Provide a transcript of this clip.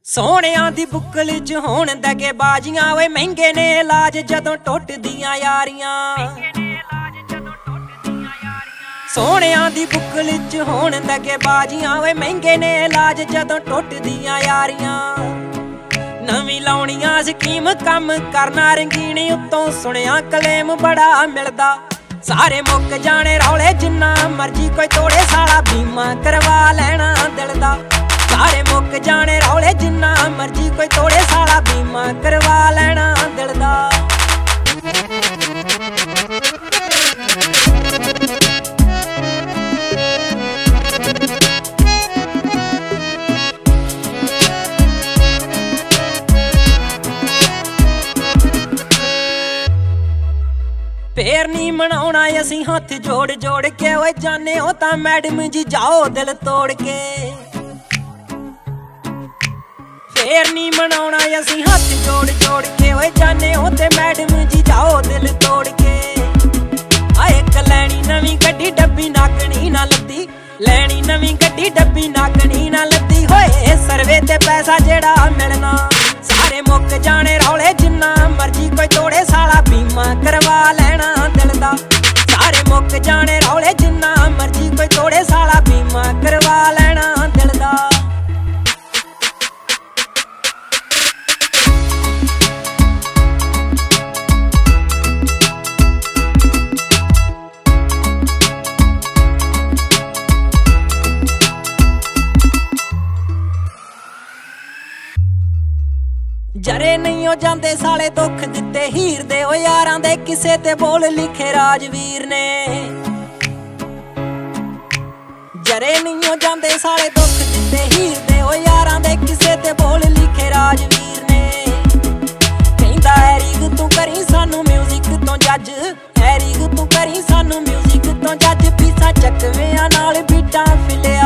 ਸੋਹਣਿਆਂ ਦੀ ਬੁੱਕਲ ਚ ਹੋਣ ਦਗੇ ਬਾਜੀਆਂ ਓਏ ਮਹਿੰਗੇ ਨੇ ਇਲਾਜ ਜਦੋਂ ਟੁੱਟਦੀਆਂ ਯਾਰੀਆਂ। ਸੋਹਣਿਆਂ ਦੀ ਬੁੱਕਲ ਚ ਹੋਣ ਦਗੇ ਬਾਜੀਆਂ ਓਏ ਮਹਿੰਗੇ ਨੇ ਇਲਾਜ ਜਦੋਂ ਟੁੱਟਦੀਆਂ ਯਾਰੀਆਂ। ਨਵੀਂ ਲਾਉਣੀਆਂ ਸਕੀਮ ਕੰਮ ਕਰਨਾ ਰੰਗੀਨ ਉੱਤੋਂ ਸੁਣਿਆ ਕਲੇਮ ਬੜਾ ਮਿਲਦਾ। ਸਾਰੇ ਮੁੱਕ ਜਾਣੇ ਰੌਲੇ ਜਿੰਨਾ ਮਰਜੀ ਕੋਈ ਤੋੜੇ ਸਾਲਾ ਬੀਮਾ ਕਰਵਾ ਲੈਣਾ ਦਿਲ ਦਾ। ਸਾਰੇ ਮੁੱਕ ਜਾਣੇ ਰੌਲੇ ਜਿੰਨਾ ਮਰਜੀ ਕੋਈ ਤੋੜੇ ਸਾਲਾ ਬੀਮਾ ਕਰਵਾ ਲੈਣਾ ਦਿਲ ਦਾ। ਫੇਰ ਨੀ ਮਨਾਉਣਾ ਅਸੀਂ ਹੱਥ ਜੋੜ ਜੋੜ ਕੇ ਓਏ ਜਾਣੇ ਹੋ ਤਾਂ ਮੈਡਮ ਜੀ ਜਾਓ ਦਿਲ ਤੋੜ ਕੇ। ਫੇਰ ਨੀ ਮਨਾਉਣਾ ਅਸੀਂ ਹੱਥ ਜੋੜ ਜੋੜ ਕੇ ਓਏ ਜਾਣੇ ਹੋ ਤੇ ਮੈਡਮ ਜੀ ਜਾਓ ਦਿਲ ਤੋੜ ਕੇ। ਆਏ ਲੈਣੀ ਨਵੀਂ ਗੱਡੀ ਡੱਬੀ ਨਾਗਣੀ ਨਾ ਲੱਦੀ, ਲੈਣੀ ਨਵੀਂ ਗੱਡੀ ਡੱਬੀ ਨਾਗਣੀ ਨਾ ਲੱਦੀ। ਹੋਏ ਸਰਵੇ ਤੇ ਪੈਸਾ ਜਿਹੜਾ ਮਿਲਣਾ ਸਾਰੇ ਮੁੱਕ ਜਾਣੇ ਰੌਲੇ ਜਿੰਨਾ ਮਰਜੀ ਕੋਈ ਤੋੜੇ ਸਾਲਾ ਬੀਮਾ ਕਰਵਾ ਲੈਣਾ ਦਿਲ ਦਾ। ਸਾਰੇ ਮੁੱਕ ਜਾਣੇ ਰੌਲੇ ਜਿੰਨਾ ਮਰਜੀ ਕੋਈ ਤੋੜੇ ਸਾਲਾ ਬੀਮਾ ਕਰਵਾ ਲੈਣਾ ਦਿਲ ਦਾ। ਜਰੇ ਨਹੀਂ ਹੋ ਜਾਂਦੇ ਸਾਲੇ ਦੁੱਖ ਦਿੱਤੇ ਹੀਰ ਦੇ ਓ ਯਾਰਾਂ ਦੇ ਕਿਸੇ ਤੇ ਬੋਲ ਲਿਖੇ ਰਾਜਵੀਰ ਨੇ। ਜਰੇ ਨਹੀਂ ਹੋ ਜਾਂਦੇ ਸਾਲੇ ਦੁੱਖ ਦਿੱਤੇ ਹੀਰ ਦੇ ਓ ਯਾਰਾਂ ਦੇ ਕਿਸੇ ਤੇ ਬੋਲ ਲਿਖੇ ਰਾਜਵੀਰ ਨੇ। ਕਹਿੰਦਾ ਐਰੀਗ ਤੂੰ ਕਰੀ ਸਾਨੂੰ ਮਿਊਜ਼ਿਕ ਤੋਂ ਜੱਜ, ਐਰੀਗ ਤੂੰ ਕਰੀ ਸਾਨੂੰ ਮਿਊਜ਼ਿਕ ਤੋਂ ਜੱਜ। ਪੀਸਾਂ ਚੱਕਵਿਆਂ ਨਾਲ ਬੀਟਾਂ ਫਿਲੇ